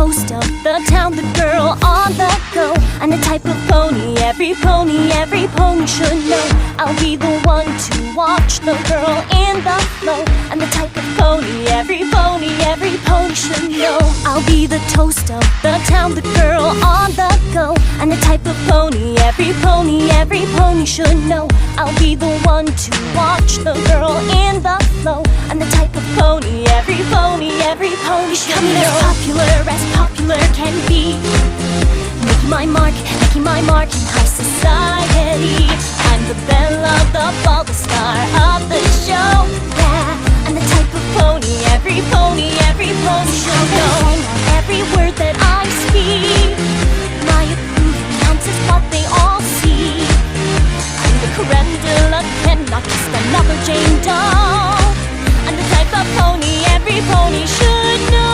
toast of the town, the girl on the go. I'm the type of pony every pony should know. I'll be the one to watch the girl in the flow. I'm the type of pony every pony should know. I'll be the toast of the town, the girl on the go. I'm the type of pony every pony should know. I'll be the one to watch the girl in the flow. I'm the type of pony every pony should know. As popular can be, making my mark in high society. I'm the belle of the ball, the star of the show. Yeah, I'm the type of pony every pony should know. Every word that I speak, my approving answers what they all see. I'm the creme de la creme, not just another Jane Doe. I'm the type of pony every pony should know.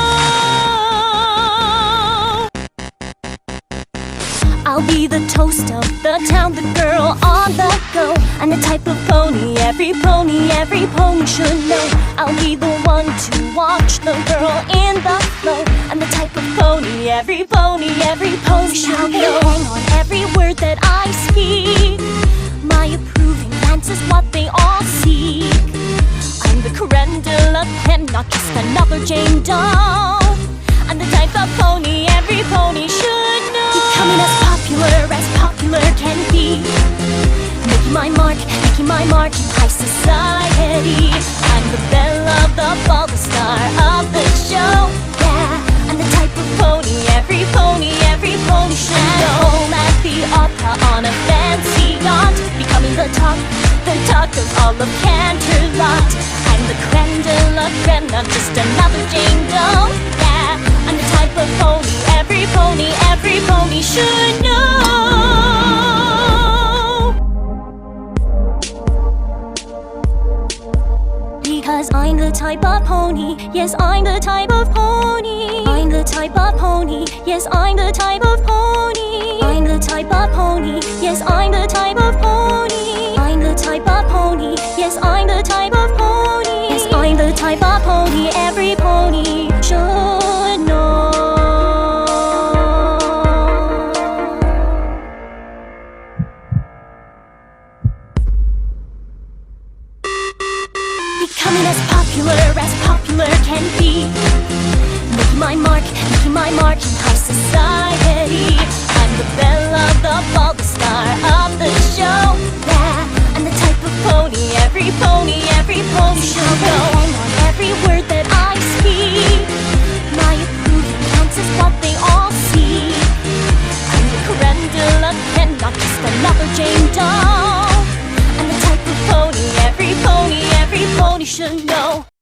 I'll be the toast of the town, the girl on the go. I'm the type of pony every pony should know. I'll be the one to watch the girl in the flow. I'm the type of pony every pony should know. Hang on every word that I speak, my approving answers what they all seek. I'm the creme de la creme, not just another Jane Doe. I'm the type of pony every pony should know. Becoming as popular can be, making my mark in high society. I'm the belle of the ball, the star of the show. Yeah, I'm the type of pony every pony should know. Home at the opera on a fancy yacht, becoming the talk of all of Canterlot. I'm the creme de la creme, not just another Jane Doe. Yeah, I'm the type of pony every pony should know. Because I'm the type of pony, yes, I'm the type of pony. I'm the type of pony, yes, I'm the type of pony. I'm the type of pony, yes, I'm the type of pony. I'm the type of pony, yes, I'm the type of pony. Yes, I'm the type of pony every pony should know. Becoming as popular can be, making my mark in high society. I'm the belle of the ball, the star of the show. Yeah, I'm the type of pony every pony should know. Hang on every word that I speak, my approving answers what they all see. I'm the creme de la creme, not just another Jane Doe. I'm the type of pony every pony should know.